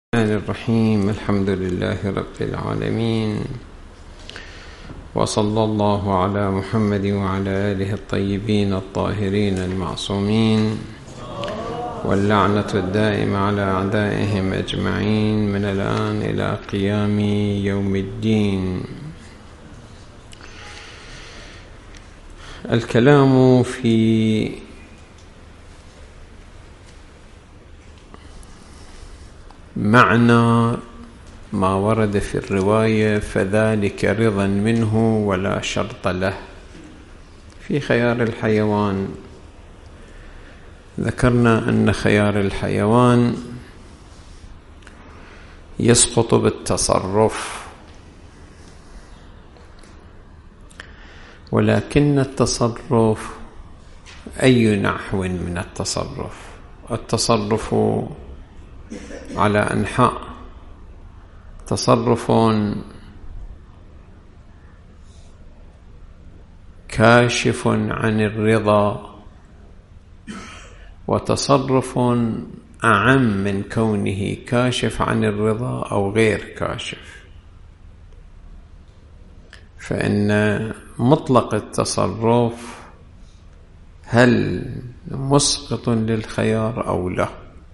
الرحمن الرحيم. الحمد لله رب العالمين، وصلى الله على محمد وعلى آله الطيبين الطاهرين المعصومين، واللعنة الدائمة على أعدائهم أجمعين من الآن إلى قيام يوم الدين. الكلام في معنى ما ورد في الرواية فذلك رضا منه ولا شرط له. في خيار الحيوان ذكرنا أن خيار الحيوان يسقط بالتصرف، ولكن التصرف أي نحو من التصرف على أنحاء: تصرف كاشف عن الرضا، وتصرف أعم من كونه كاشف عن الرضا أو غير كاشف. فإن مطلق التصرف هل مسقط للخيار أو لا؟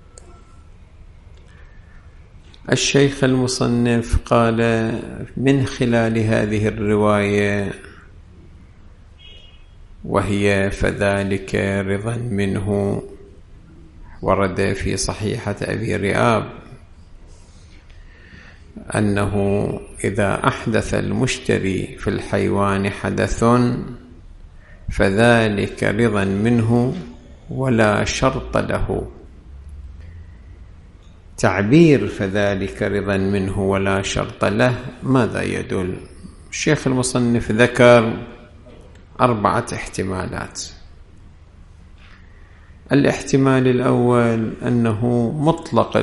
الشيخ المصنف قال من خلال هذه الرواية، وهي فذلك رضا منه، ورد في صحيحة أبي رئاب أنه إذا أحدث المشتري في الحيوان حدث فذلك رضا منه ولا شرط له. تعبير فذلك رضا منه ولا شرط له ماذا يدل؟ الشيخ المصنف ذكر 4 احتمالات. الاحتمال الأول أنه مطلق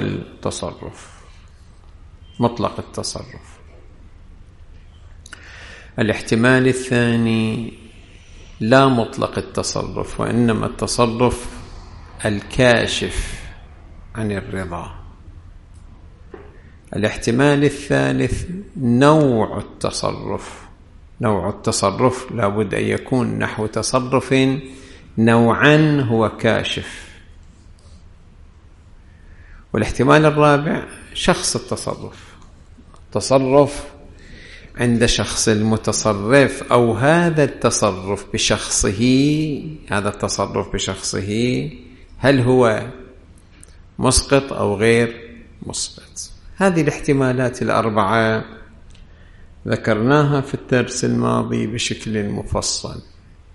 التصرف. الاحتمال الثاني لا مطلق التصرف، وإنما التصرف الكاشف عن الرضا. الاحتمال الثالث نوع التصرف لابد أن يكون نحو تصرف نوعا هو كاشف. والاحتمال الرابع شخص التصرف عند شخص المتصرف، أو هذا التصرف بشخصه هل هو مسقط أو غير مسقط. هذه الاحتمالات 4 ذكرناها في الدرس الماضي بشكل مفصل.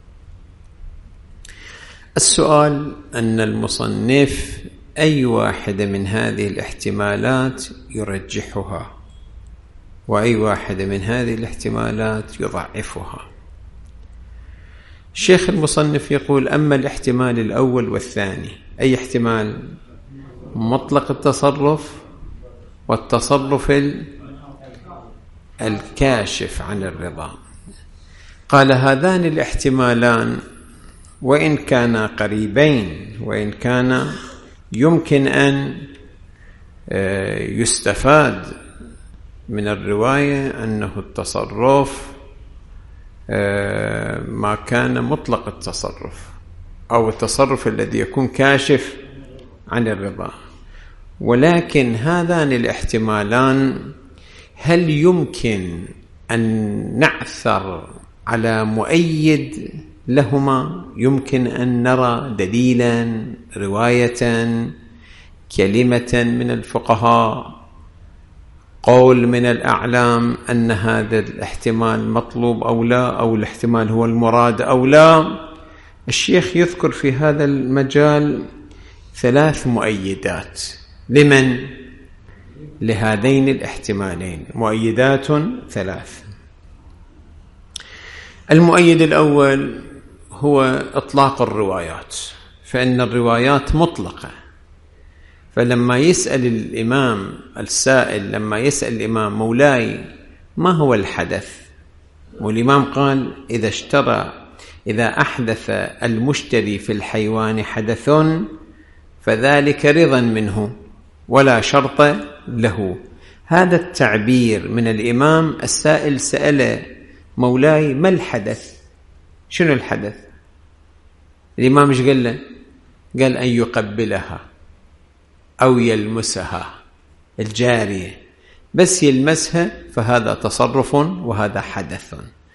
السؤال أن المصنف أي واحدة من هذه الاحتمالات يرجحها، وأي واحدة من هذه الاحتمالات يضعفها. الشيخ المصنف يقول: أما الاحتمال الأول والثاني، أي احتمال؟ مطلق التصرف والتصرف الكاشف عن الرضا. قال: هذان الاحتمالان وإن كانا قريبين، وإن كان يمكن أن يستفاد من الرواية أنه التصرف ما كان مطلق التصرف، أو التصرف الذي يكون كاشف عن الرضا، ولكن هذان الاحتمالان هل يمكن أن نعثر على مؤيد لهما؟ يمكن أن نرى دليلا، رواية، كلمة من الفقهاء، قول من الأعلام أن هذا الاحتمال مطلوب أو لا، أو الاحتمال هو المراد أو لا؟ الشيخ يذكر في هذا المجال 3 مؤيدات. لمن؟ لهذين الاحتمالين مؤيدات 3. المؤيد الأول هو إطلاق الروايات، فإن الروايات مطلقة. فلما يسأل الإمام السائل، لما يسأل الإمام: مولاي ما هو الحدث؟ والإمام قال: إذا أحدث المشتري في الحيوان حدث فذلك رضا منه ولا شرط له. هذا التعبير من الإمام. السائل سأل مولاي ما الحدث؟ شنو الحدث؟ الإمام ايش قال له؟ قال أن يقبلها أو يلمسها الجارية، بس يلمسها فهذا تصرف وهذا حدث.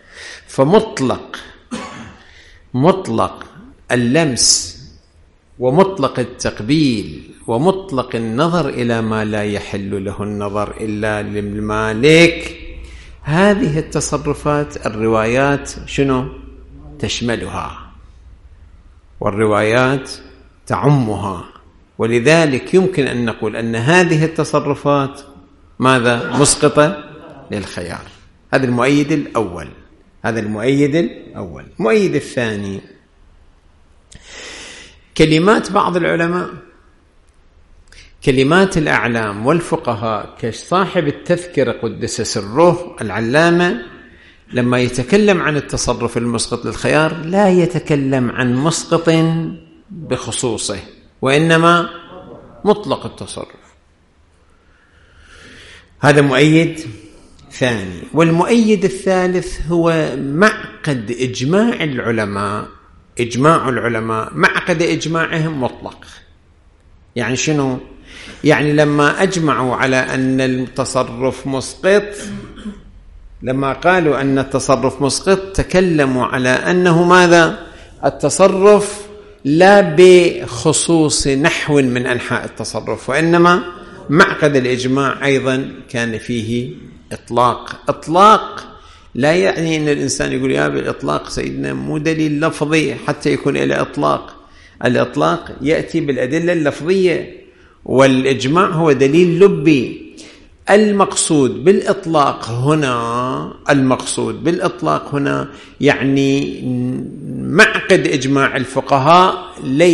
مطلق اللمس ومطلق التقبيل ومطلق النظر إلى ما لا يحل له النظر إلا للمالك، هذه التصرفات الروايات شنو تشملها والروايات تعمها، ولذلك يمكن أن نقول أن هذه التصرفات ماذا؟ مسقطة للخيار. هذا المؤيد الأول. المؤيد الثاني كلمات بعض العلماء، كلمات الأعلام والفقهاء كصاحب التذكرة قدس سره العلامة، لما يتكلم عن التصرف المسقط للخيار لا يتكلم عن مسقط بخصوصه، وإنما مطلق التصرف. هذا مؤيد ثاني. والمؤيد الثالث هو معقد إجماع العلماء، معقد إجماعهم مطلق. يعني شنو؟ يعني لما أجمعوا على أن التصرف مسقط، لما قالوا أن التصرف مسقط تكلموا على أنه ماذا؟ التصرف لا بخصوص نحو من أنحاء التصرف، وإنما معقد الإجماع أيضا كان فيه إطلاق لا يعني أن الإنسان يقول يا بالإطلاق سيدنا مو دليل لفظي حتى يكون إلى إطلاق. الإطلاق يأتي بالأدلة اللفظية، والإجماع هو دليل لبي. المقصود بالإطلاق هنا يعني معقد إجماع الفقهاء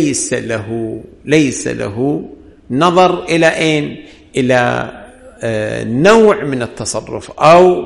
ليس له نظر إلى أين؟ إلى نوع من التصرف أو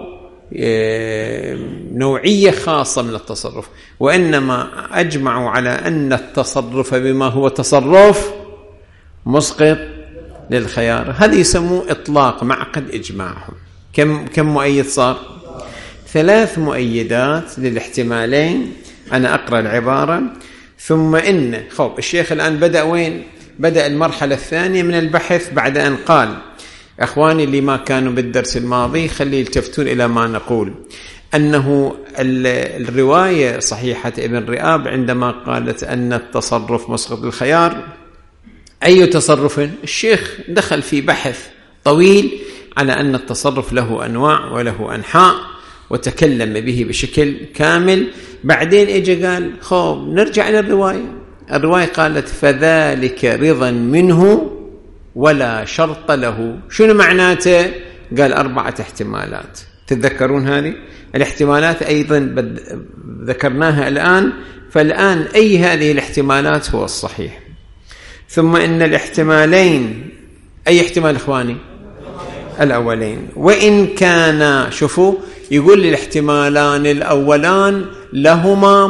نوعية خاصة من التصرف، وإنما أجمعوا على أن التصرف بما هو تصرف مسقط للخيار. هذا يسموه إطلاق معقد إجماعهم. كم مؤيد صار؟ 3 مؤيدات للاحتمالين. أنا أقرأ العبارة ثم إن الشيخ الآن بدأ وين؟ بدأ المرحلة الثانية من البحث بعد أن قال أخواني اللي ما كانوا بالدرس الماضي خلي يلتفتون إلى ما نقول، أنه الرواية صحيحة ابن رئاب عندما قالت أن التصرف مسقط للخيار أي تصرف؟ الشيخ دخل في بحث طويل على أن التصرف له أنواع وله أنحاء وتكلم به بشكل كامل. بعدين إجا قال نرجع إلى الرواية قالت فذلك رضا منه ولا شرط له. شنو معناته؟ قال 4 احتمالات. تتذكرون هذه الاحتمالات أيضا ذكرناها الآن. فالآن أي هذه الاحتمالات هو الصحيح. ثم إن الاحتمالين أي احتمال إخواني؟ الأولين. وإن كان شوفوا يقول الاحتمالان الأولان لهما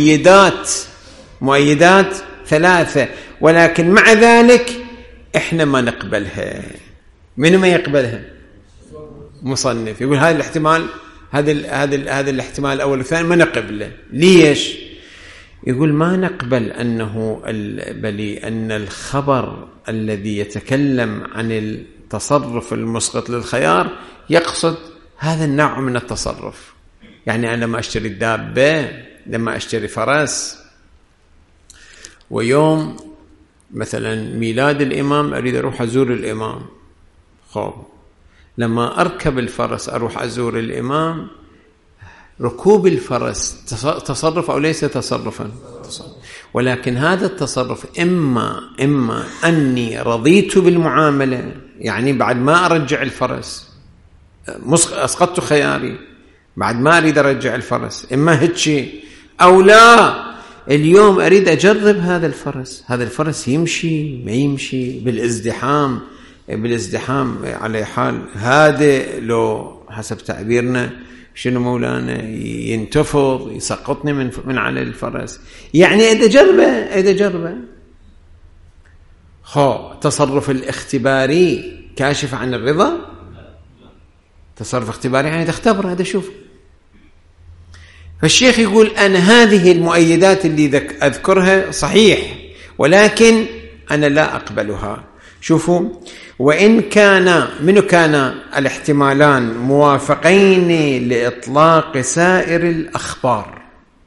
مؤيدات 3، ولكن مع ذلك إحنا ما نقبلها. من ما يقبلها؟ مصنف يقول هذا الاحتمال هذا الاحتمال الأول والثاني ما نقبله. ليش؟ يقول ما نقبل أن الخبر الذي يتكلم عن التصرف المسقط للخيار يقصد هذا النوع من التصرف. يعني أنا لما أشتري الدابة، لما أشتري فرس، ويوم مثلا ميلاد الإمام أريد أروح أزور الإمام، لما أركب الفرس أروح أزور الإمام، ركوب الفرس تصرف أو ليس تصرفا؟ ولكن هذا التصرف إما أني رضيت بالمعاملة، يعني بعد ما أرجع الفرس أسقطت خياري بعد ما أريد أرجع الفرس، إما هيك أو لا اليوم أريد أجرب هذا الفرس يمشي ما يمشي بالازدحام على حال هذا، لو حسب تعبيرنا شنو مولانا ينتفض يسقطني من على الفرس. يعني إذا جربه تصرف الاختباري كاشف عن الرضا؟ تصرف اختباري يعني تختبر هذا. شوف، فالشيخ يقول أنا هذه المؤيدات اللي أذكرها صحيح، ولكن أنا لا أقبلها. شوفوا، وإن كان الاحتمالان موافقين لإطلاق سائر الأخبار.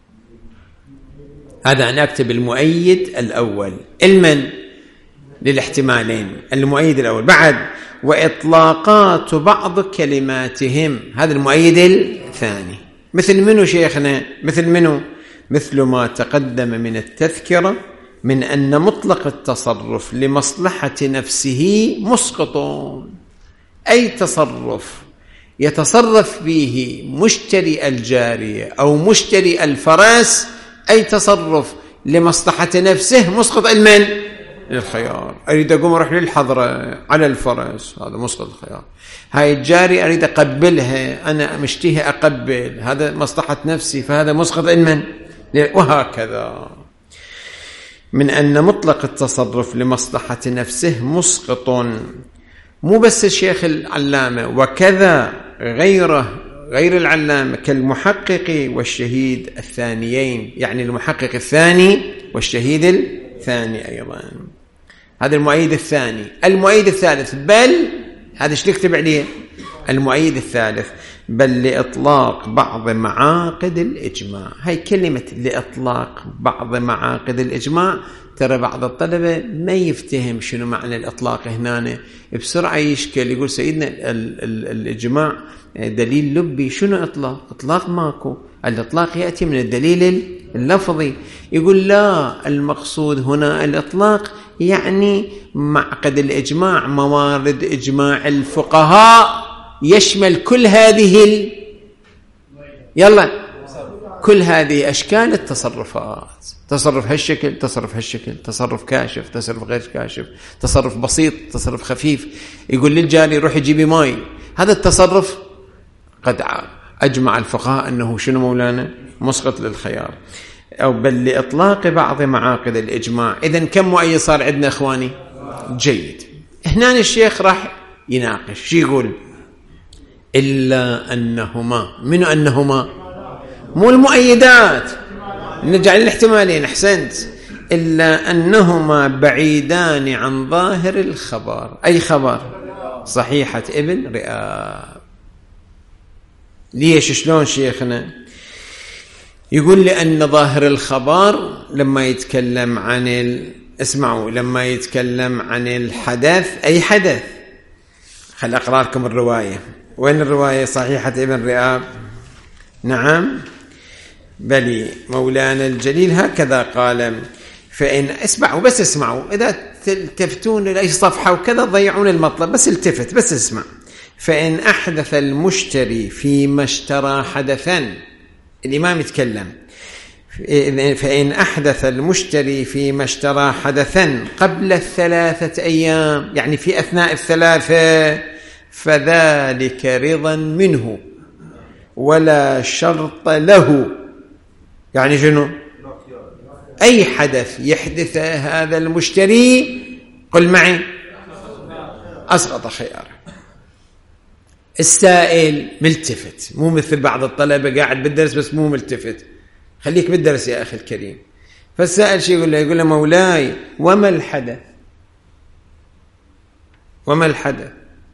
هذا أنا أكتب المؤيد الأول للاحتمالين، المؤيد الأول. بعد وإطلاقات بعض كلماتهم، هذا المؤيد الثاني. مثل منه شيخنا؟ مثل ما تقدم من التذكرة من أن مطلق التصرف لمصلحة نفسه مسقط. أي تصرف يتصرف به مشتري الجارية أو مشتري الفرس، أي تصرف لمصلحة نفسه مسقط للخيار. أريد أقوم أروح للحضرة على الفرس، هذا مسقط الخيار. هاي الجارية أريد أقبلها، أنا مشتهي أقبل، هذا مصلحة نفسي، فهذا مسقط وهكذا. من أن مطلق التصرف لمصلحة نفسه مسقط. مو بس الشيخ العلامة، وكذا غير العلامة كالمحقق والشهيد الثانيين، يعني المحقق الثاني والشهيد الثاني أيضا. هذا المؤيد الثاني. المؤيد الثالث، بل هذا ايش نكتب عليه؟ المؤيد الثالث بل لإطلاق بعض معاقد الإجماع. هاي كلمة لإطلاق بعض معاقد الإجماع، ترى بعض الطلبة ما يفتهم شنو معنى الإطلاق هنا، بسرعة يشكل، يقول سيدنا الإجماع دليل لبي، شنو إطلاق؟ إطلاق ماكو، الإطلاق يأتي من الدليل اللفظي. يقول لا، المقصود هنا الإطلاق يعني معقد الإجماع، موارد إجماع الفقهاء، يشمل كل هذه كل هذه أشكال التصرفات. تصرف هالشكل، تصرف هالشكل، تصرف كاشف، تصرف غير كاشف، تصرف بسيط، تصرف خفيف. يقول للجاري روح يجيبي ماي، هذا التصرف قد أجمع الفقهاء أنه شنو مولانا؟ مسقط للخيار. أو بل لإطلاق بعض معاقد الإجماع. إذن كم مؤيد صار عندنا إخواني؟ جيد. هنا الشيخ راح يناقش، شو يقول؟ إلا أنهما، منو أنهما؟ مو المؤيدات، نجعل الاحتمالين. أحسنت. إلا أنهما بعيدان عن ظاهر الخبر. أي خبر؟ صحيحة ابن رئاب. ليش؟ شلون شيخنا؟ يقول لأن ظاهر الخبر لما يتكلم عن اسمعوا، لما يتكلم عن الحدث، أي حدث. خل أقرأ لكم الرواية. وين الرواية؟ صحيحة ابن رئاب. نعم، بل مولانا الجليل هكذا قال. فإن اسمعوا، بس اسمعوا، إذا تلتفتون إلى أي صفحة وكذا ضيعون المطلب، بس التفت، بس اسمع. فإن أحدث المشتري فيما اشترى حدثا، الإمام يتكلم، فإن أحدث المشتري فيما اشترى حدثا قبل 3 أيام، يعني في أثناء 3، فذلك رضا منه ولا شرط له. يعني شنو؟ أي حدث يحدث هذا المشتري، قل معي، أسقط خياره. السائل ملتفت، مو مثل بعض الطلبة قاعد بالدرس بس مو ملتفت. خليك بالدرس يا أخي الكريم. فالسائل شيء يقول له مولاي وما الحدث؟ وما الحدث؟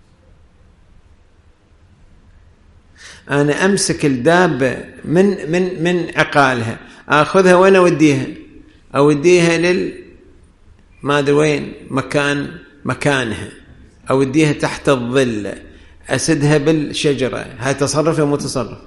أنا أمسك الدابة من عقالها، أخذها وين أوديها ما أدري وين مكانها، أوديها تحت الظل، أسدها بالشجرة. هاي تصرف ولا مو تصرف؟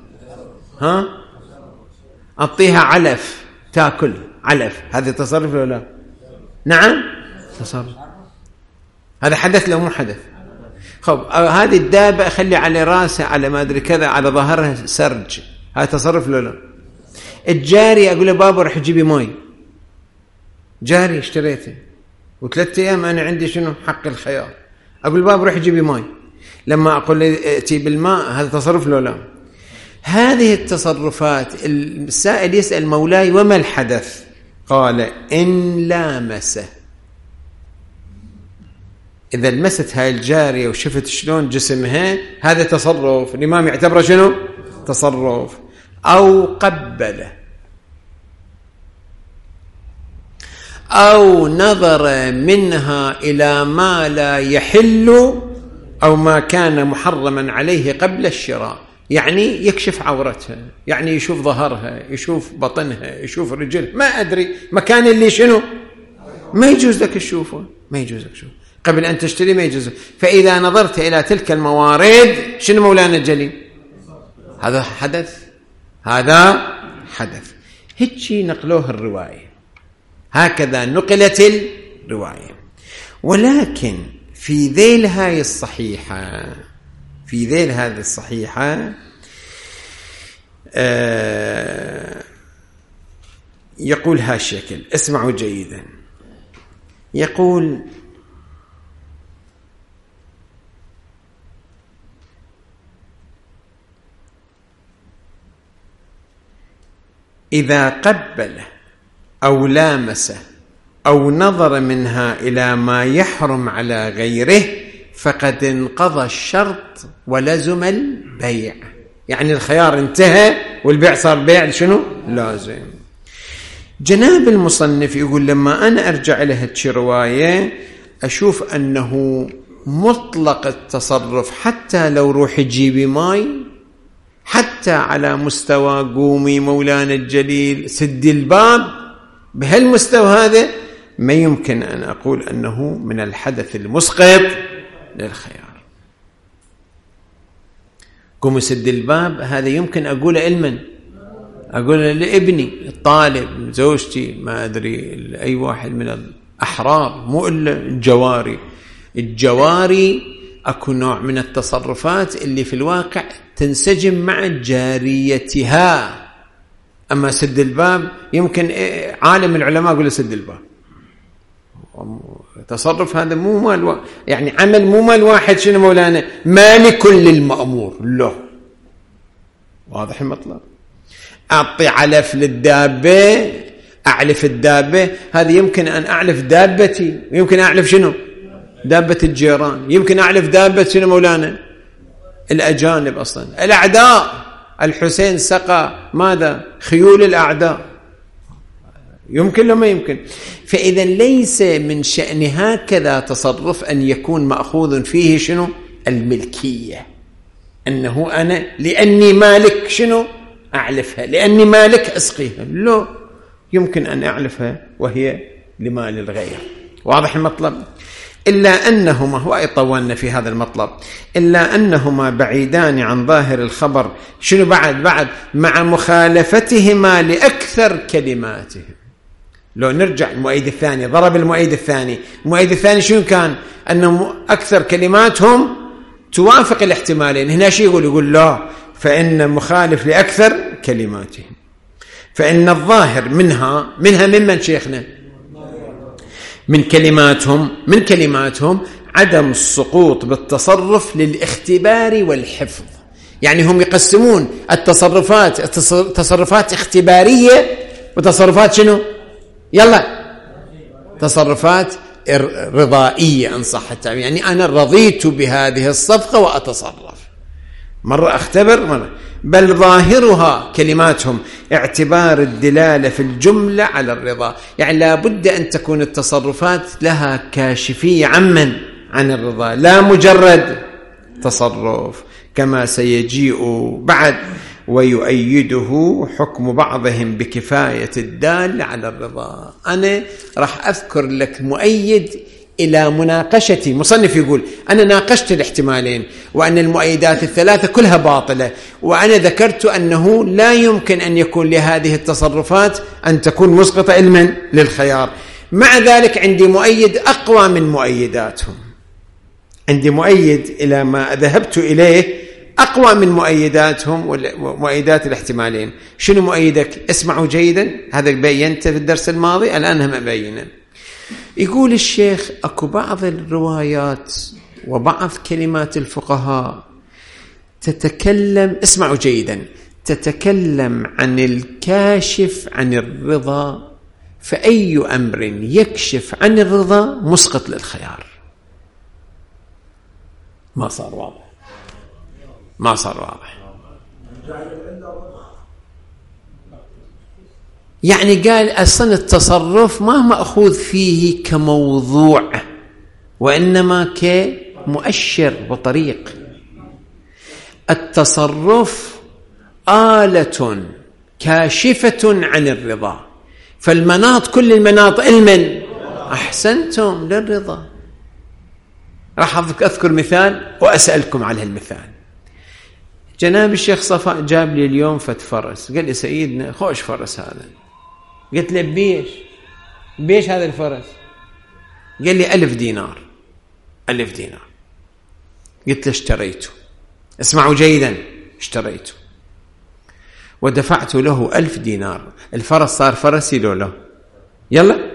أعطيها علف تأكل علف، هذا تصرف ولا لا؟ نعم تصرف. هذا حدث لو مو حدث؟ خب هذه الدابة أخلي على راسها، على ما أدري كذا، على ظهرها سرج، هذا تصرف ولا لا؟ الجاري أقول له بابا رح جيبي ماي، جاري اشتريته و3 أيام أنا عندي شنو؟ حق الخيار. أقول بابا رح جيبي ماي، لما أقول ائتي بالماء، هذا تصرف ولا لا؟ هذه التصرفات. السائل يسأل مولاي: وما الحدث؟ قال: إن لامسه. إذا لمست هاي الجارية وشفت شلون جسمها، هذا تصرف، الإمام يعتبره شنو؟ تصرف. أو قبله، أو نظر منها إلى ما لا يحل أو ما كان محرما عليه قبل الشراء، يعني يكشف عورتها، يعني يشوف ظهرها، يشوف بطنها، يشوف رجلها، ما أدري مكان اللي شنو ما يجوز لك تشوفه، ما يجوز لك تشوفه قبل أن تشتري، ما يجوز. فإذا نظرت إلى تلك الموارد شنو مولانا الجليل؟ هذا حدث، هذا حدث. هيك نقلوه الرواية، هكذا نقلت الرواية. ولكن في ذيل هاي الصحيحة، في ذيل هذه الصحيحة يقول هالشكل، اسمعوا جيدا، يقول: إذا قبل أو لامس أو نظر منها إلى ما يحرم على غيره فقد انقضى الشرط ولزم البيع، يعني الخيار انتهى والبيع صار بيع شنو؟ لازم. جناب المصنف يقول: لما أنا أرجع لها رواية أشوف أنه مطلق التصرف، حتى لو روحي جيبي ماي، حتى على مستوى قومي مولانا الجليل سدي الباب، بهالمستوى هذا ما يمكن أن أقول أنه من الحدث المسقط للخيار. قوم سد الباب، هذا يمكن أقوله لمن؟ أقوله لابني الطالب، زوجتي، ما أدري أي واحد من الأحرار، مو إلا الجواري. الجواري أكو نوع من التصرفات اللي في الواقع تنسجم مع جاريتها. أما سد الباب يمكن عالم العلماء يقول سد الباب، تصرف هذا مو مال يعني عمل مو مال واحد، شنو مولانا؟ مالك للمأمور له. واضح المطلب؟ أعطي علف للدابة، أعلف الدابة، هذه يمكن أن أعلف دابتي، يمكن أعلف شنو؟ دابة الجيران، يمكن أعلف دابة شنو مولانا؟ الأجانب. أصلا الأعداء، الحسين سقى ماذا؟ خيول الأعداء، يمكن لما يمكن. فإذا ليس من شأن هكذا تصرف أن يكون مأخوذ فيه شنو؟ الملكية، أنه أنا لأني مالك شنو؟ أعلفها، لأني مالك أسقيها، لا، يمكن أن أعلفها وهي لمال الغير. واضح المطلب؟ إلا أنهما، وطولنا في هذا المطلب، إلا أنهما بعيدان عن ظاهر الخبر. شنو بعد مع مخالفتهما لأكثر كلماتهم. لو نرجع المؤيد الثاني، ضرب المؤيد الثاني، المؤيد الثاني شنو كان؟ أنهم أكثر كلماتهم توافق الاحتمالين. هنا شيء يقول لا، فإن مخالف لأكثر كلماتهم، فإن الظاهر منها ممن شيخنا؟ من كلماتهم عدم السقوط بالتصرف للاختبار والحفظ. يعني هم يقسمون التصرفات تصرفات اختبارية وتصرفات شنو؟ يلا، تصرفات رضائية إن صح التعبير، يعني أنا رضيت بهذه الصفقة وأتصرف، مرة أختبر مرة. بل ظاهرها كلماتهم اعتبار الدلالة في الجملة على الرضا، يعني لا بد أن تكون التصرفات لها كاشفية عن الرضا، لا مجرد تصرف، كما سيجيء بعد. ويؤيده حكم بعضهم بكفاية الدال على الرضا. أنا راح أذكر لك مؤيد إلى مناقشتي. مصنف يقول أنا ناقشت الاحتمالين، وأن المؤيدات الثلاثة كلها باطلة، وأنا ذكرت أنه لا يمكن أن يكون لهذه التصرفات أن تكون مسقطة علما للخيار. مع ذلك عندي مؤيد أقوى من مؤيداتهم، عندي مؤيد إلى ما ذهبت إليه أقوى من مؤيداتهم ومؤيدات الاحتمالين. شنو مؤيدك؟ اسمعوا جيدا، هذا بينته في الدرس الماضي، الآن هم أبينه. يقول الشيخ أكو بعض الروايات وبعض كلمات الفقهاء تتكلم، اسمعوا جيدا، تتكلم عن الكاشف عن الرضا، فأي أمر يكشف عن الرضا مسقط للخيار. ما صار واضح، ما صار واضح. يعني قال أصلا التصرف ما مأخوذ فيه كموضوع، وإنما كمؤشر وطريق. التصرف آلة كاشفة عن الرضا، فالمناط كل المناط المن أحسنتم للرضا. راح أذكر مثال وأسألكم على المثال. جناب الشيخ صفاء جاب لي اليوم فرس، قال لي سيدنا خوش فرس هذا. قلت له بيش هذا الفرس؟ قال لي 1000 دينار. 1000 دينار. قلت له اشتريته، اسمعوا جيدا، اشتريته ودفعت له 1000 دينار. الفرس صار فرسي لو له؟ يلا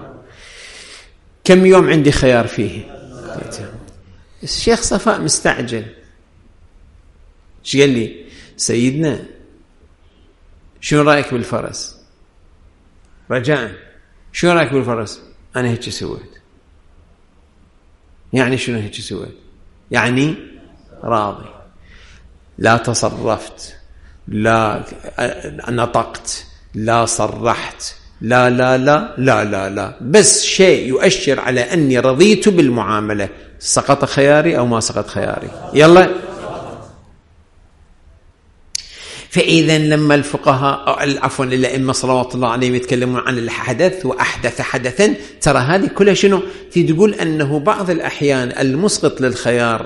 كم يوم عندي خيار فيه؟ الشيخ صفاء مستعجل. ايش قال لي؟ سيدنا شنو رايك بالفرس؟ رجاء شنو رايك بالفرس؟ انا هيك سويت. يعني شنو هيك سويت؟ يعني راضي، لا تصرفت، لا نطقت، لا صرحت، لا لا لا لا لا لا، بس شيء يؤشر على أني رضيت بالمعاملة. سقط خياري أو ما سقط خياري؟ يلا. فإذا لما الفقهاء عفوا الأئمة صلوات الله عليهم يتكلمون عن الحدث وأحدث حدثا، ترى هذه كلها شنو؟ تقول أنه بعض الأحيان المسقط للخيار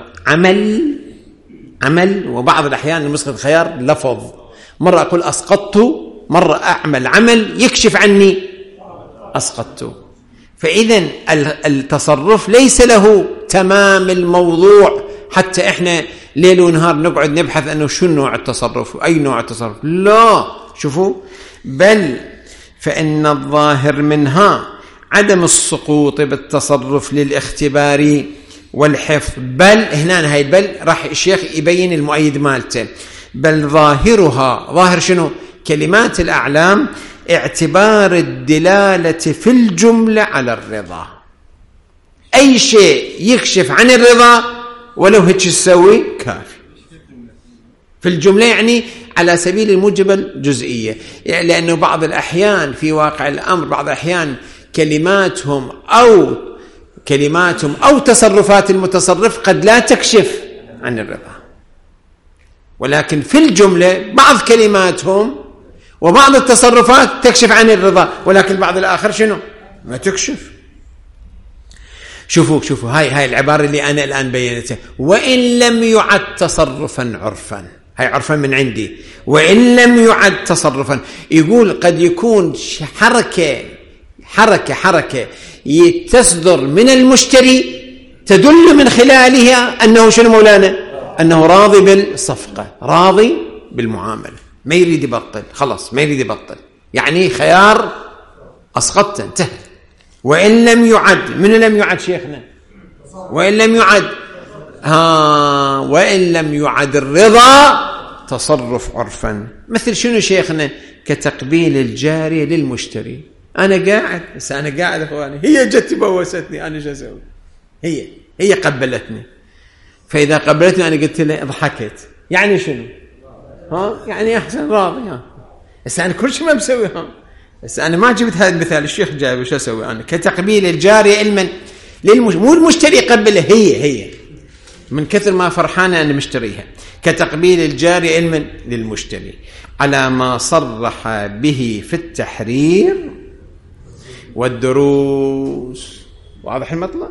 عمل، وبعض الأحيان المسقط للخيار لفظ. مرة أقول أسقطت، مرة أعمل عمل يكشف عني أسقطت. فإذا التصرف ليس له تمام الموضوع، حتى إحنا ليل ونهار نقعد نبحث أنه شو نوع التصرف وأي نوع التصرف. لا، شوفوا، بل فإن الظاهر منها عدم السقوط بالتصرف للاختبار والحفظ. بل هنا هاي بل راح الشيخ يبين المؤيد مالته. بل ظاهرها، ظاهر شنو؟ كلمات الأعلام اعتبار الدلالة في الجملة على الرضا. أي شيء يكشف عن الرضا ولو هيك تسوي كافي في الجملة، يعني على سبيل الموجبة الجزئية. يعني لأنه بعض الأحيان في واقع الأمر، بعض الأحيان كلماتهم أو تصرفات المتصرف قد لا تكشف عن الرضا، ولكن في الجملة بعض كلماتهم وبعض التصرفات تكشف عن الرضا، ولكن بعض الآخر شنو؟ ما تكشف. شوفوا هاي العبارة اللي أنا الآن بينتها. وإن لم يعد تصرفا عرفا، هاي عرفا من عندي. وإن لم يعد تصرفا، يقول قد يكون حركة تصدر من المشتري تدل من خلالها أنه شنو مولانا؟ أنه راضي بالصفقة، راضي بالمعاملة، ما يريد يبطل، خلاص ما يريد يبطل، يعني خيار أسقطت، انتهى. وإن لم يعد، من لم يعد شيخنا؟ وإن لم يعد الرضا تصرف عرفا. مثل شنو شيخنا؟ كتقبيل الجارية للمشتري. أنا قاعد أخواني، هي جت بوستني، أنا شو أسوي؟ هي قبلتني، فإذا قبلتني أنا قلت لها ضحكت، يعني شنو؟ يعني أحسن راضي. بس أنا كل شيء ما بسوي. بس أنا ما جبت هذا المثال، الشيخ جايبه، شو أسوي أنا؟ كتقبيل الجارية علما مو المشتري يقبلها، هي من كثر ما فرحانة أنا مشتريها. كتقبيل الجارية علما للمشتري على ما صرح به في التحرير والدروس. واضح المطلب؟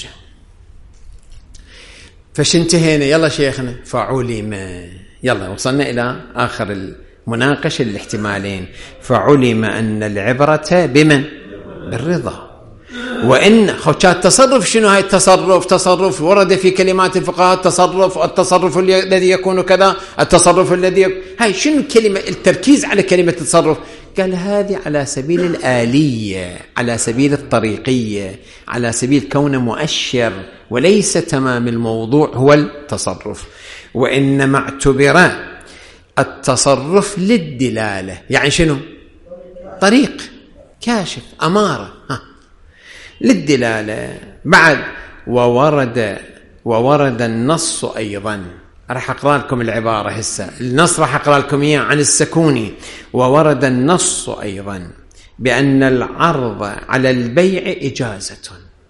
فش انتهينا؟ يلا شيخنا. فعلم، يلا وصلنا إلى آخر المناقشة الاحتمالين. فعلم أن العبرة بمن؟ بالرضا. وإن التصرف شنو؟ هاي تصرف ورد في كلمات الفقهاء، التصرف الذي يكون كذا، التصرف الذي هاي شنو كلمة التركيز على كلمة التصرف؟ قال هذه على سبيل الآلية، على سبيل الطريقية، على سبيل كونه مؤشر، وليس تمام الموضوع هو التصرف. وإنما اعتبر التصرف للدلالة، يعني شنو؟ طريق كاشف، أمارة للدلالة. بعد وورد النص أيضا. راح أقرأ لكم العبارة هسه، النص راح أقرأ لكم إياه عن السكوني. وورد النص أيضا بأن العرض على البيع إجازة.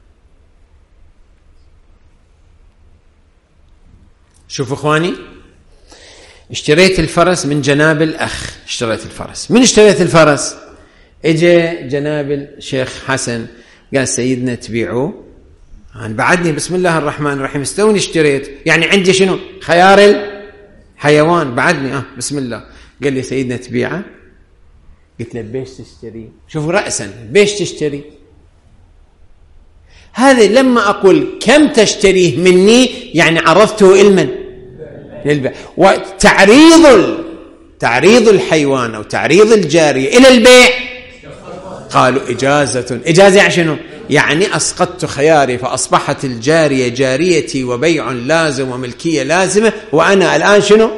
شوفوا إخواني، اشتريت الفرس من جناب الأخ، اشتريت الفرس. من اشتريت الفرس؟ اجى جناب الشيخ حسن قال سيدنا تبيعوه؟ أنا بعدني بسم الله الرحمن الرحيم استوني اشتريت، يعني عندي شنو؟ خيار الحيوان، بعدني بسم الله. قال لي سيدنا تبيعه؟ قلت له بيش تشتري؟ شوفوا رأسا، بيش تشتري؟ هذا لما أقول كم تشتريه مني يعني عرضته إلمن للبيع. وتعريض الحيوان أو تعريض الجارية إلى البيع قالوا إجازة. إجازة يعني شنو؟ يعني أسقطت خياري فأصبحت الجارية جاريتي وبيع لازم وملكية لازمة، وأنا الآن شنو؟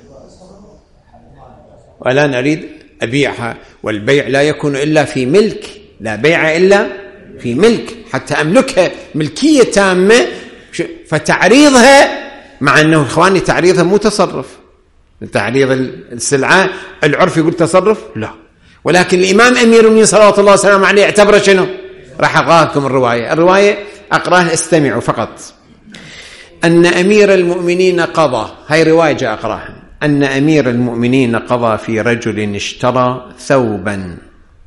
والآن أريد أبيعها، والبيع لا يكون إلا في ملك، لا بيع إلا في ملك حتى أملكها ملكية تامة. فتعريضها، مع أنه إخواني تعريضها مو تصرف، تعريض السلعة العرف يقول تصرف لا، ولكن الإمام أمير المؤمنين صلوات الله وسلامه عليه اعتبره شنو؟ راح أقرأ لكم الرواية أقرأها، استمعوا فقط. أن أمير المؤمنين قضى، هاي رواية جاء أقرأها، أن أمير المؤمنين قضى في رجل اشترى ثوبا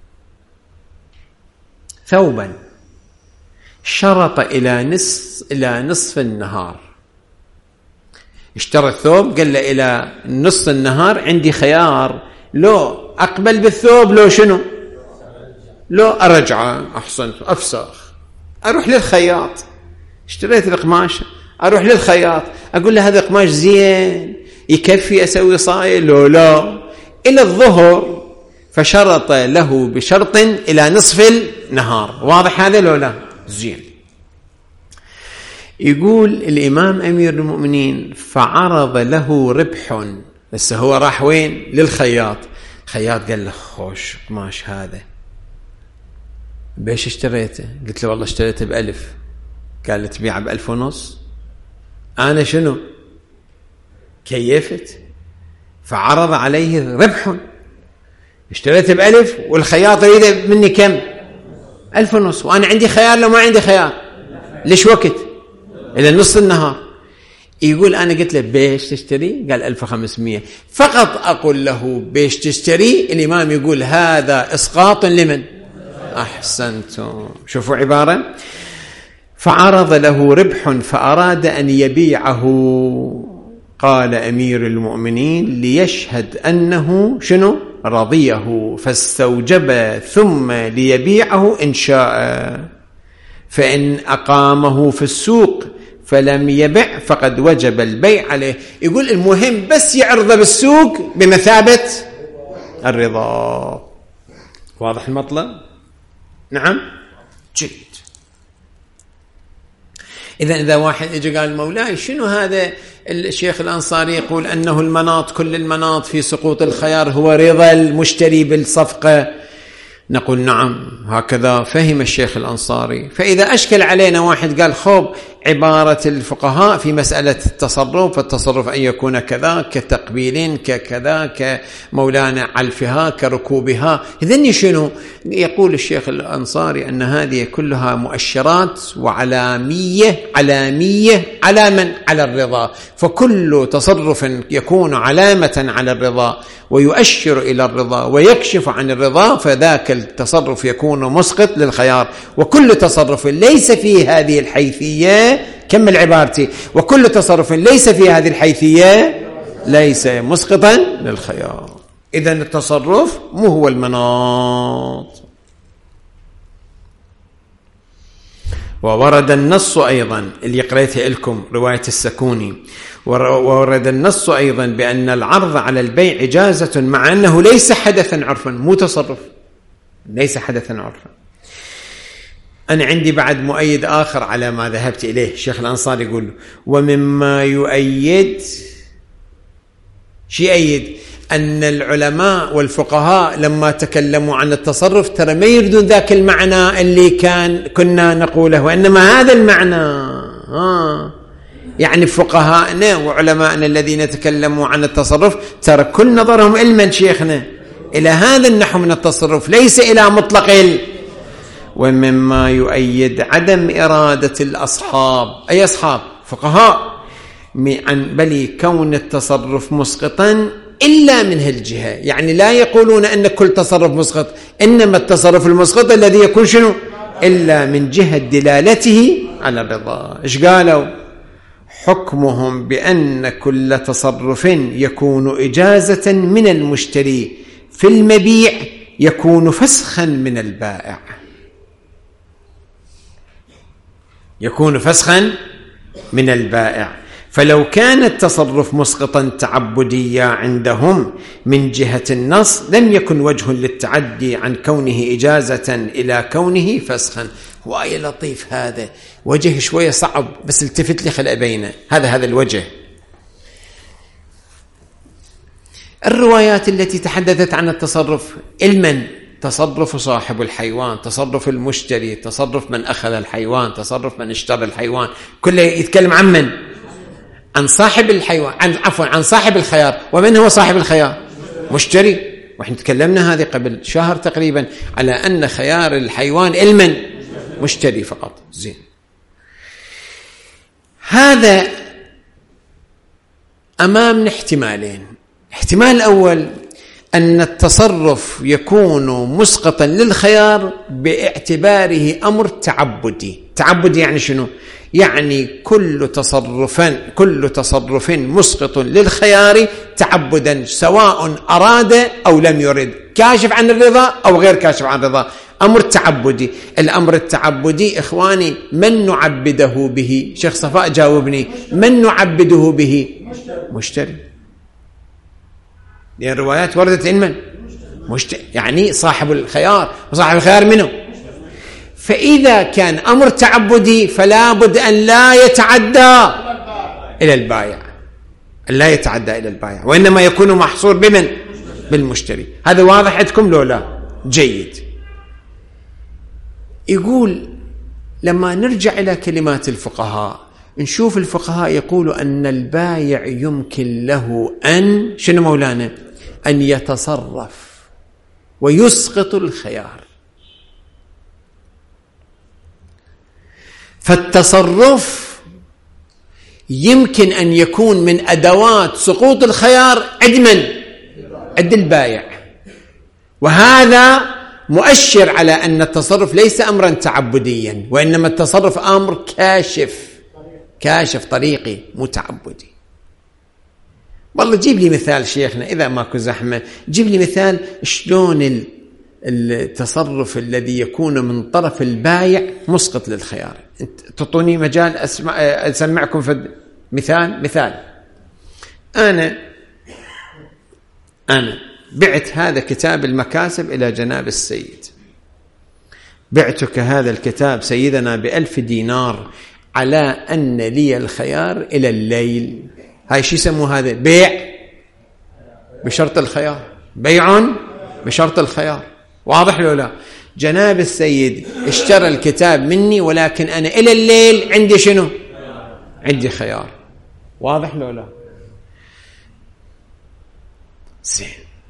شرط إلى نصف النهار. اشترى الثوب قال له إلى نصف النهار عندي خيار، لو أقبل بالثوب لو شنو؟ لو أرجعه، أحسنت أفسخ، أروح للخياط، اشتريت القماش أروح للخياط أقول له هذا قماش زين يكفي أسوي صايل لو لا، إلى الظهر، فشرط له بشرط إلى نصف النهار. واضح هذا لو لا؟ زين. يقول الإمام أمير المؤمنين فعرض له ربح، بس هو راح وين؟ للخياط. خياط قال له خوش قماش هذا بيش اشتريته؟ قلت له والله اشتريته ب1000. قال له تبيعه ب1500. أنا شنو؟ كيفت. فعرض عليه ربح، اشتريته ب1000 والخياط يريد مني كم؟ 1500، وأنا عندي خيار لو ما عندي خيار. ليش وقت؟ إلى نص النهار. يقول أنا قلت له بيش تشتري؟ قال 1500. فقط أقول له بيش تشتري، الإمام يقول هذا إسقاط لمن؟ أحسنتم. شوفوا عبارة، فعرض له ربح فأراد أن يبيعه. قال أمير المؤمنين ليشهد أنه شنو؟ رضيه، فاستوجب ثم ليبيعه إن شاء، فإن أقامه في السوق فلم يبع فقد وجب البيع عليه. يقول المهم بس يعرض بالسوق بمثابة الرضا. واضح المطلب؟ نعم جيد. إذا واحد اجى قال مولاي شنو هذا الشيخ الأنصاري يقول أنه المناط كل المناط في سقوط الخيار هو رضا المشتري بالصفقة، نقول نعم هكذا فهم الشيخ الأنصاري. فإذا أشكل علينا واحد قال خب عبارة الفقهاء في مسألة التصرف، فالتصرف أن يكون كذا كتقبيل ككذا كمولانا علفها كركوبها، إذن شنو؟ يقول الشيخ الأنصاري أن هذه كلها مؤشرات وعلامية على من؟ على الرضا. فكل تصرف يكون علامة على الرضا ويؤشر إلى الرضا ويكشف عن الرضا فذاك التصرف يكون مسقط للخيار. وكل تصرف ليس فيه هذه الحيثية، كمل عبارتي، وكل تصرف ليس فيه هذه الحيثية ليس مسقطا للخيار. إذن التصرف مو هو المناط. وورد النص أيضا اللي قريته لكم رواية السكوني، وورد النص أيضا بأن العرض على البيع إجازة مع أنه ليس حدثا عرفا، مو تصرف، ليس حدثا عرفا. أنا عندي بعد مؤيد آخر على ما ذهبت إليه. الشيخ الأنصاري يقول ومما يؤيد أن العلماء والفقهاء لما تكلموا عن التصرف ترى ما يردون ذاك المعنى اللي كنا نقوله، وإنما هذا المعنى يعني فقهاءنا وعلماءنا الذين تكلموا عن التصرف ترى كل نظرهم علما شيخنا إلى هذا النحو من التصرف، ليس إلى مطلق ومما يؤيد عدم إرادة الأصحاب، أي أصحاب؟ فقهاء، بل كون التصرف مسقطا إلا من هالجهة، يعني لا يقولون أن كل تصرف مسقط، إنما التصرف المسقط الذي يكون شنو؟ إلا من جهة دلالته على الرضا. إيش قالوا؟ حكمهم بأن كل تصرف يكون إجازة من المشتري في المبيع يكون فسخا من البائع، يكون فسخا من البائع. فلو كان التصرف مسقطا تعبديا عندهم من جهة النص لم يكن وجه للتعدي عن كونه إجازة إلى كونه فسخا. وآي لطيف هذا، وجه شوية صعب بس التفت لي خل أبينه. هذا الوجه. الروايات التي تحدثت عن التصرف علما، تصرف صاحب الحيوان، تصرف المشتري، تصرف من أخذ الحيوان، تصرف من اشترى الحيوان، كله يتكلم عن من؟ عن صاحب الحيوان، عن صاحب الخيار. ومن هو صاحب الخيار؟ مشتري. وإحنا تكلمنا هذه قبل شهر تقريبا على أن خيار الحيوان علما مشتري فقط. زين، هذا أمامنا احتمالين. احتمال الأول أن التصرف يكون مسقطا للخيار باعتباره أمر تعبدي. تعبدي يعني شنو؟ يعني كل تصرف مسقط للخيار تعبدا، سواء أراد أو لم يرد، كاشف عن الرضا أو غير كاشف عن الرضا، أمر تعبدي. الأمر التعبدي إخواني من نعبده به؟ شيخ صفاء جاوبني، من نعبده به؟ مشتري. لأن الروايات وردت علما مشتري، يعني صاحب الخيار. وصاحب الخيار منه؟ فإذا كان أمر تعبدي فلا بد أن لا يتعدى إلى البائع، لا يتعدى إلى البائع، وإنما يكون محصور بمن؟ بالمشتري. هذا واضح عندكم لو لا؟ جيد. يقول لما نرجع إلى كلمات الفقهاء نشوف الفقهاء يقولوا أن البائع يمكن له أن شنو مولانا؟ أن يتصرف ويسقط الخيار. فالتصرف يمكن أن يكون من أدوات سقوط الخيار عند من؟ عند البائع. وهذا مؤشر على أن التصرف ليس أمرا تعبديا، وإنما التصرف أمر كاشف طريقي متعبدي. والله جيب لي مثال شيخنا إذا ماكو زحمة، جيب لي مثال شلون التصرف الذي يكون من طرف البائع مسقط للخيار. تعطوني مجال أسمعكم في مثال. أنا بعت هذا كتاب المكاسب إلى جناب السيد، بعتك هذا الكتاب سيدنا ب1000 دينار على أن لي الخيار إلى الليل. هاي شو يسموه؟ هذا بيع بشرط الخيار، بيع بشرط الخيار. واضح لو لا؟ جناب السيد اشترى الكتاب مني، ولكن أنا إلى الليل عندي شنو؟ عندي خيار. واضح لو لا؟ زين.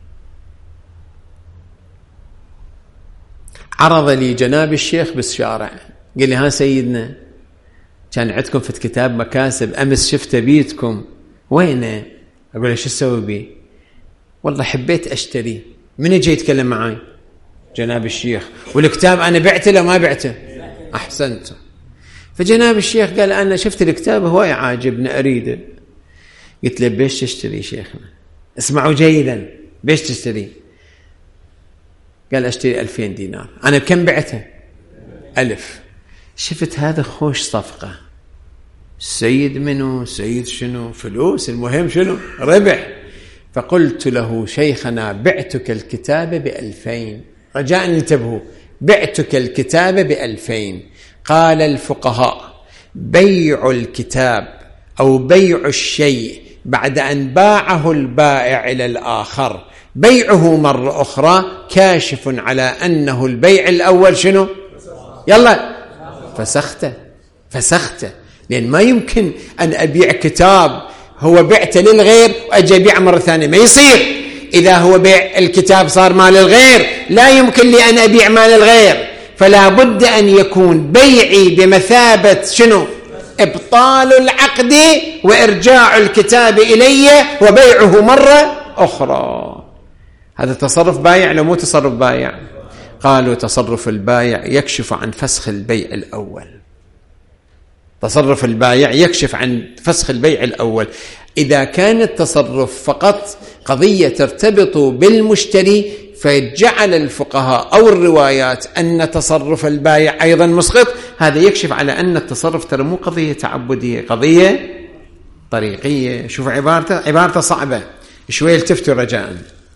عرض لي جناب الشيخ بالشارع، قال لي ها سيدنا كان عندكم في كتاب مكاسب أمس شفته بيتكم، وينه؟ أقول له شو تسوي بيه؟ والله حبيت أشتري. من يجي يتكلم معاي؟ جناب الشيخ. والكتاب أنا بعته لو ما بعته؟ أحسنت. فجناب الشيخ قال أنا شفت الكتاب هواي عاجبني أريده. قلت له بيش تشتري شيخنا؟ اسمعوا جيدا، بيش تشتري؟ قال أشتري 2000 دينار. أنا بكم بعته؟ 1000. شفت هذا خوش صفقة. السيد منه؟ سيد شنو؟ فلوس، المهم شنو؟ ربح. فقلت له شيخنا بعتك الكتاب ب2000، رجاء انتبهوا، بعتك الكتاب ب2000. قال الفقهاء بيع الكتاب أو بيع الشيء بعد أن باعه البائع إلى الآخر بيعه مرة أخرى كاشف على أنه البيع الأول شنو؟ يلا فسخته. لأن ما يمكن أن أبيع كتاب هو بعته للغير وأجي أبيع مرة ثانية، ما يصير. إذا هو بيع الكتاب صار مال الغير، لا يمكن لي أن أبيع مال الغير، فلا بد أن يكون بيعي بمثابة شنو؟ إبطال العقد وإرجاع الكتاب إلي وبيعه مرة أخرى. هذا تصرف بايع لو مو تصرف بايع؟ قالوا تصرف البايع يكشف عن فسخ البيع الأول. تصرف البايع يكشف عن فسخ البيع الأول. إذا كان التصرف فقط قضية ترتبط بالمشتري، فجعل الفقهاء أو الروايات أن تصرف البايع أيضا مسقط، هذا يكشف على أن التصرف ترى مو قضية تعبدية، قضية طريقية. شوف عبارته صعبة شوية، التفتوا رجاء.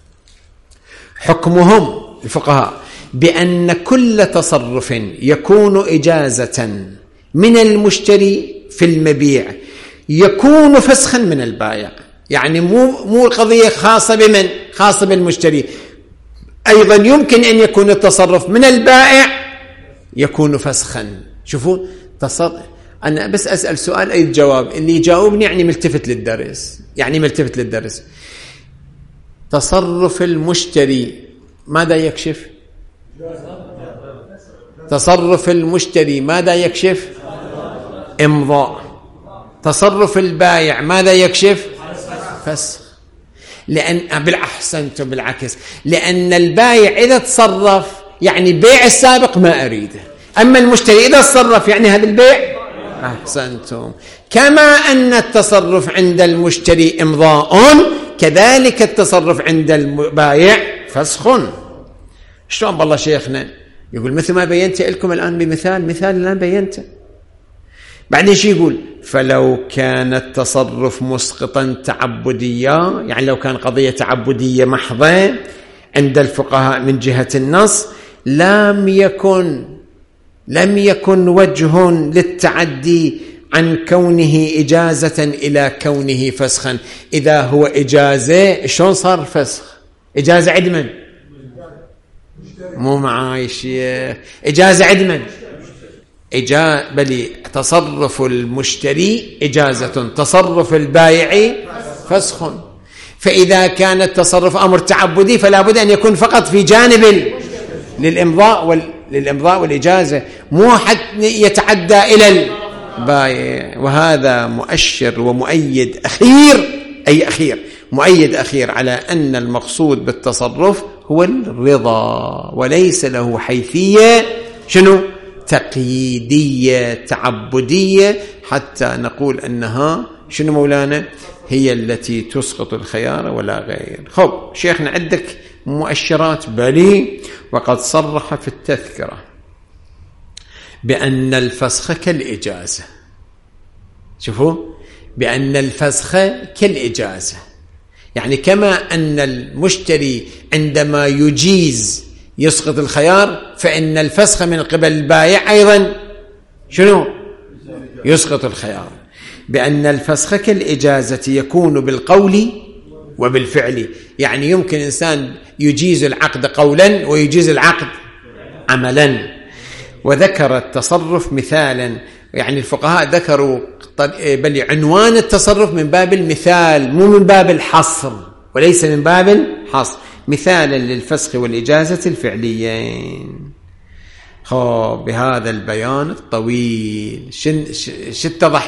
حكمهم الفقهاء بأن كل تصرف يكون إجازة من المشتري في المبيع يكون فسخا من البائع. يعني مو قضية خاصة بمن؟ خاصة بالمشتري. أيضا يمكن أن يكون التصرف من البائع يكون فسخا. شوفوا أنا بس أسأل سؤال أي جواب، اللي يجاوبني يعني ملتفت للدرس. تصرف المشتري ماذا يكشف؟ تصرف المشتري ماذا يكشف؟ إمضاء. تصرف البائع ماذا يكشف؟ فسخ. لأن بالعكس، لأن البائع إذا تصرف يعني بيع السابق ما أريده، أما المشتري إذا تصرف يعني هذا البيع. أحسنتم. كما أن التصرف عند المشتري إمضاء، كذلك التصرف عند البائع فسخ. شلون بالله شيخنا؟ يقول مثل ما بينت لكم الآن بمثال الآن بينته. بعدين شي يقول؟ فلو كان التصرف مسقطا تعبديا، يعني لو كان قضية تعبدية محضة عند الفقهاء من جهة النص، لم يكن وجه للتعدي عن كونه إجازة إلى كونه فسخا. إذا هو إجازة شلون صار فسخ؟ إجازة عدما مو معاي شيء، إجازة عدما بل تصرف المشتري إجازة، تصرف البائع فسخ. فإذا كان التصرف أمر تعبدي فلا بد أن يكون فقط في جانب للإمضاء والإجازة، مو حتى يتعدى إلى البائع. وهذا مؤشر ومؤيد مؤيد أخير على أن المقصود بالتصرف هو الرضا، وليس له حيثية تقييدية تعبدية حتى نقول أنها مولانا هي التي تسقط الخيار ولا غير. خب شيخنا عندك مؤشرات؟ بلي، وقد صرح في التذكرة بأن الفسخ كالإجازة. شوفوا، بأن الفسخ كالإجازة، يعني كما أن المشتري عندما يجيز يسقط الخيار، فإن الفسخ من قبل البائع أيضا يسقط الخيار. بأن الفسخ كالإجازة يكون بالقول وبالفعل، يعني يمكن إنسان يجيز العقد قولا ويجيز العقد عملا. وذكر التصرف مثالا، يعني الفقهاء ذكروا بل عنوان التصرف من باب المثال مو من باب الحصر، وليس من باب الحصر، مثالا للفسخ والإجازة الفعليين. بهذا البيان الطويل شو اتضح؟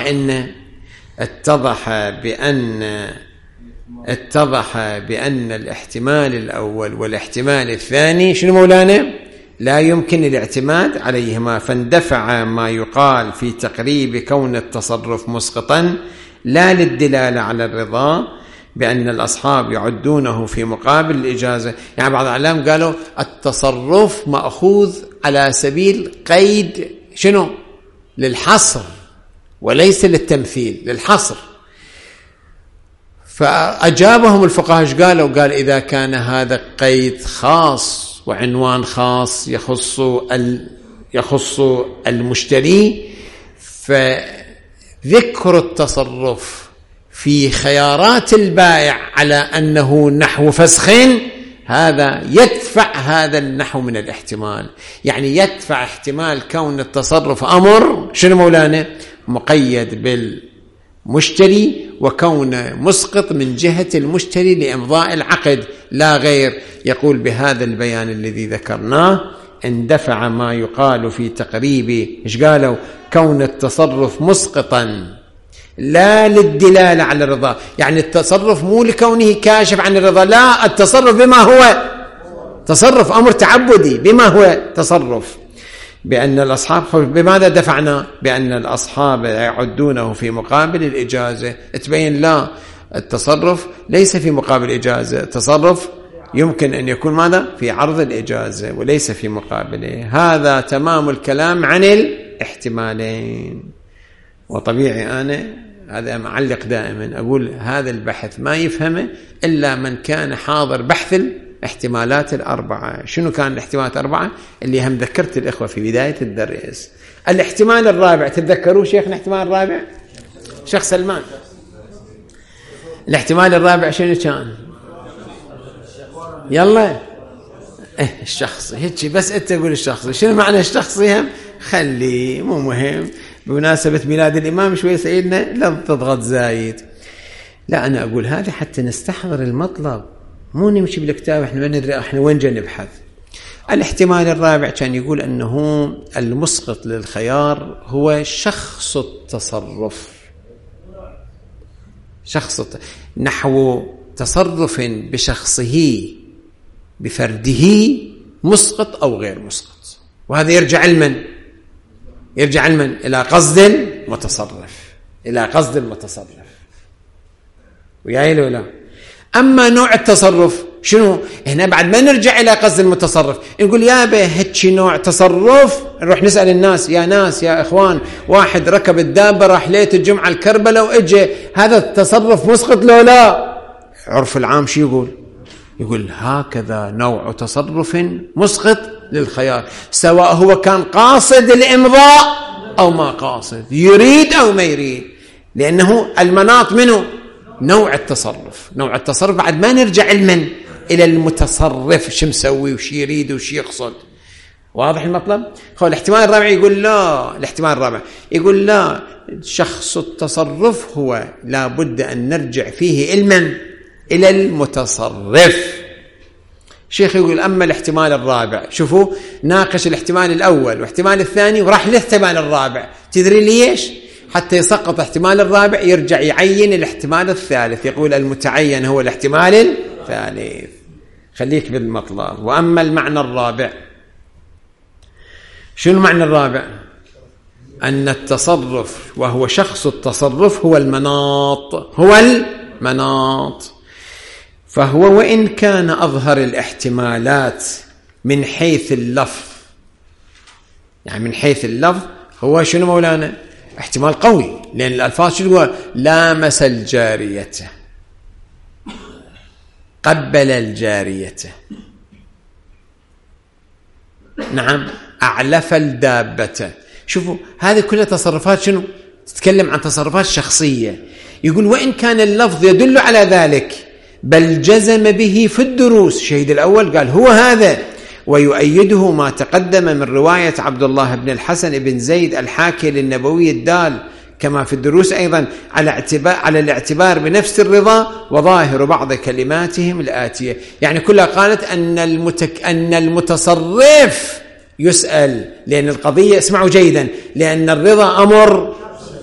اتضح بأن الاحتمال الأول والاحتمال الثاني مولانا لا يمكن الاعتماد عليهما، فاندفع ما يقال في تقريب كون التصرف مسقطا لا للدلالة على الرضا بأن الأصحاب يعدونه في مقابل الإجازة. يعني بعض العلماء قالوا التصرف مأخوذ على سبيل قيد للحصر وليس للتمثيل، للحصر. فأجابهم الفقهاء قال إذا كان هذا قيد خاص وعنوان خاص يخص المشتري، فذكر التصرف في خيارات البائع على أنه نحو فسخ، هذا يدفع هذا النحو من الاحتمال، يعني يدفع احتمال كون التصرف أمر مولانا مقيد بالمشتري وكونه مسقط من جهة المشتري لإمضاء العقد لا غير. يقول بهذا البيان الذي ذكرناه اندفع ما يقال في تقريب إيش قالوا؟ كون التصرف مسقطا لا للدلالة على الرضا، يعني التصرف مو لكونه كاشف عن الرضا، لا، التصرف بما هو تصرف أمر تعبدي بما هو تصرف. بأن الأصحاب بماذا دفعنا؟ بأن الأصحاب يعدونه في مقابل الإجازة. تبين لا، التصرف ليس في مقابل الإجازة، التصرف يمكن أن يكون ماذا؟ في عرض الإجازة وليس في مقابله. هذا تمام الكلام عن الاحتمالين. وطبيعي أنا هذا معلق دائما أقول هذا البحث ما يفهمه إلا من كان حاضر بحث الاحتمالات الأربعة. شنو كان الاحتمالات الأربعة اللي هم ذكرت الإخوة في بداية الدرس؟ الاحتمال الرابع، تتذكروا شيخنا الاحتمال الرابع؟ شيخ سلمان، الاحتمال الرابع شنو كان؟ يلا الشخصي، هيك بس انت تقول الشخصي. شنو معنى الشخصي؟ هم خلي مو مهم، بمناسبة ميلاد الإمام شوي سيدنا لا تضغط زايد. لا، أنا أقول هذا حتى نستحضر المطلب، مو نمشي بالكتاب احنا وين جاي نبحث. الاحتمال الرابع كان يقول أنه المسقط للخيار هو شخص التصرف، نحو تصرف بشخصه بفرده مسقط أو غير مسقط. وهذا يرجع علما إلى قصد المتصرف، وياي ولا. أما نوع التصرف شنو؟ هنا بعد ما نرجع إلى قصد المتصرف نقول يا به هتشي نوع تصرف، نروح نسأل الناس، يا ناس يا إخوان، واحد ركب الدابة راح ليلة الجمعة الكربلة وإجي، هذا التصرف مسقط لو لا؟ عرف العام شو يقول هكذا نوع تصرف مسقط للخيار، سواء هو كان قاصد الإمضاء أو ما قاصد، يريد أو ما يريد، لأنه المناط منه نوع التصرف بعد ما نرجع علما إلى المتصرف شو مسوي وش يريد وش يقصد. واضح المطلب؟ الاحتمال الرابع يقول لا، شخص التصرف هو لا بد أن نرجع فيه علما إلى المتصرف. شيخ يقول أما الاحتمال الرابع، شوفوا ناقش الاحتمال الأول واحتمال الثاني وراح للاحتمال الرابع. تدري ليش؟ حتى يسقط احتمال الرابع يرجع يعين الاحتمال الثالث، يقول المتعين هو الاحتمال الثالث. خليك بالمطلب. وأما المعنى الرابع، شنو المعنى الرابع؟ أن التصرف وهو شخص التصرف هو المناط، فهو وإن كان أظهر الاحتمالات من حيث اللفظ، يعني من حيث اللفظ هو شنو مولانا؟ احتمال قوي، لأن الألفاظ شنو تقول؟ لامس الجارية، قبل الجارية، نعم، أعلف الدابة. شوفوا هذه كلها تصرفات شنو؟ تتكلم عن تصرفات شخصية. يقول وإن كان اللفظ يدل على ذلك بل جزم به في الدروس، الشهيد الأول قال هو هذا، ويؤيده ما تقدم من رواية عبد الله بن الحسن بن زيد الحاكي للنبوي الدال كما في الدروس أيضا على الاعتبار بنفس الرضا، وظاهر بعض كلماتهم الآتية. يعني كلها قالت أن المتصرف يسأل، لأن القضية اسمعوا جيدا، لأن الرضا أمر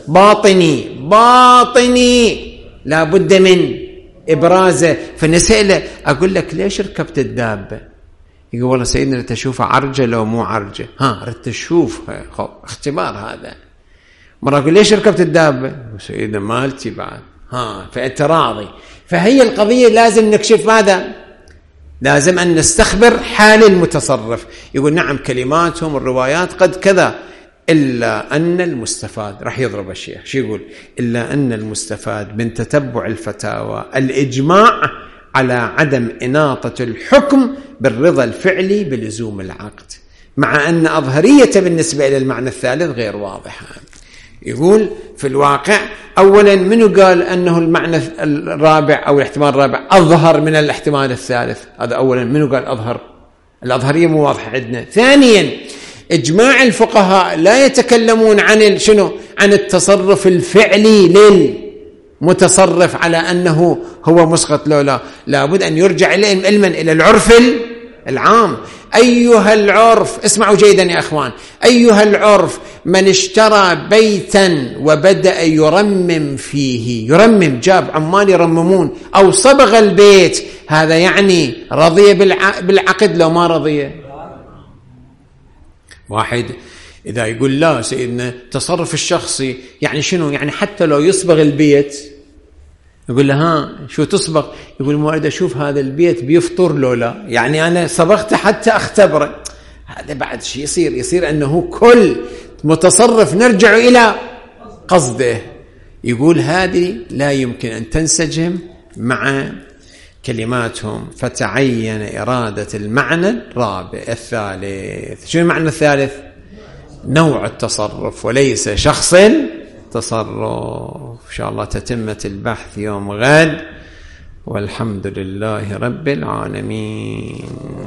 باطني لا بد من إبرازه. فنسأله أقول لك ليش ركبت الدابة؟ يقول والله سيدنا ردت أشوفها عرجة لو مو عرجة. ردت أشوفها، اختبار هذا. مرة أقول ليش ركبت الدابة؟ سيدنا مالتي بعد. فأنت راضي. فهي القضية لازم نكشف ماذا؟ لازم أن نستخبر حال المتصرف. يقول نعم كلماتهم الروايات قد كذا، إلا أن المستفاد، راح يضرب الشيخ شو يقول؟ إلا أن المستفاد من تتبع الفتاوى الإجماع على عدم إناطة الحكم بالرضا الفعلي بلزوم العقد، مع أن أظهرية بالنسبة إلى المعنى الثالث غير واضحة. يقول في الواقع أولا منو قال أنه المعنى الرابع أو الاحتمال الرابع أظهر من الاحتمال الثالث؟ هذا أولا منو قال أظهر؟ الأظهرية مو واضحة عندنا. ثانيا إجماع الفقهاء لا يتكلمون عن شنو؟ عن التصرف الفعلي للمتصرف على أنه هو مسقط لا لابد أن يرجع علما إلى العرف العام. أيها العرف، اسمعوا جيدا يا أخوان، أيها العرف من اشترى بيتا وبدأ يرمم فيه، يرمم، جاب عمال يرممون أو صبغ البيت، هذا يعني رضي بالعقد لو ما رضي؟ واحد إذا يقول لا سيدنا تصرف الشخصي يعني شنو؟ يعني حتى لو يصبغ البيت، يقول له ها شو تصبغ؟ يقول مو أريد أشوف هذا البيت بيفطر لو لا، يعني أنا صبغته حتى أختبره. هذا بعد شيء يصير أنه كل متصرف نرجع إلى قصده. يقول هذه لا يمكن أن تنسجم مع كلماتهم، فتعين إرادة المعنى الرابع الثالث. شو المعنى الثالث؟ نوع التصرف وليس شخص التصرف. إن شاء الله تتمة البحث يوم غد، والحمد لله رب العالمين.